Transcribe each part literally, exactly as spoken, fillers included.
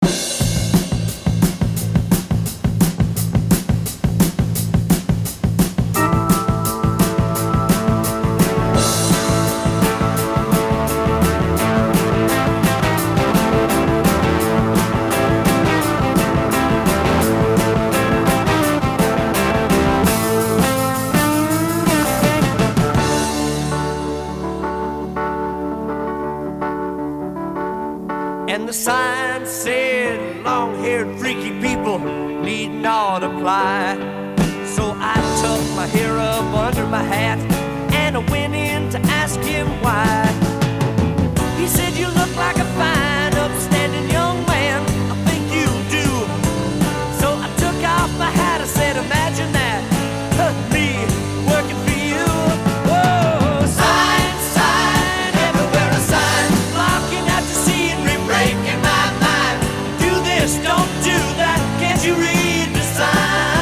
And the sign said, long-haired freaky people need not apply. So I tucked my hair up under my hat and I went in to ask him why. He said, you look like a fine, upstanding young man, I think you do. So I took off my hat, I said, imagine that, huh, me working for you. Whoa, sign, sign, everywhere a sign, blocking out the scenery, breaking my mind. Do this, don't do that, can't you read the sign?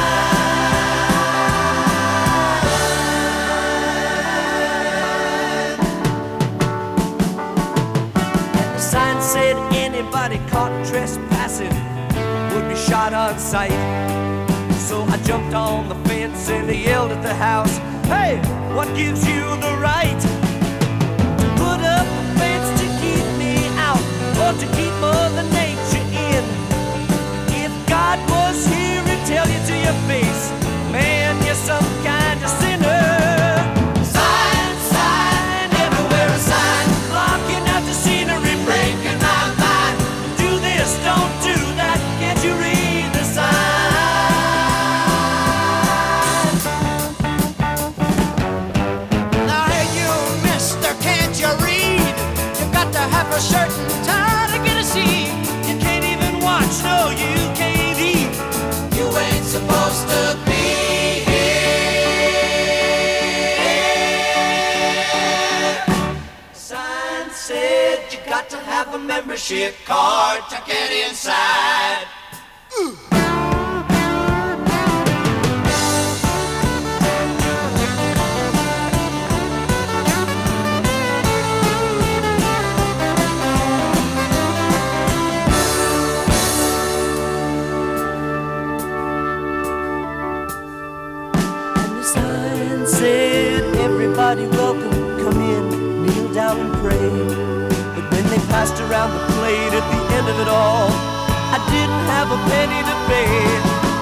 And the sign said anybody caught trespassing would be shot on sight. So I jumped on the fence and I yelled at the house, hey, what gives you the right to put up a fence to keep me out or to keep Mother Nature in? If God was here, he'd tell you to your face, man, you're some kind of sinner. Sign, sign, everywhere a sign, blocking out the scenery, breaking my mind. Do this, don't do that, can't you read the sign? Now hey you, mister, can't you read? You got to have a certain time to get a seat. You can't even watch, no, you can't eat. You ain't supposed to be here. Sign said you got to have a membership card to get inside. And the sign said, everybody welcome, come in, kneel down and pray. But when they passed around the plate at the end of it all, I didn't have a penny to pay.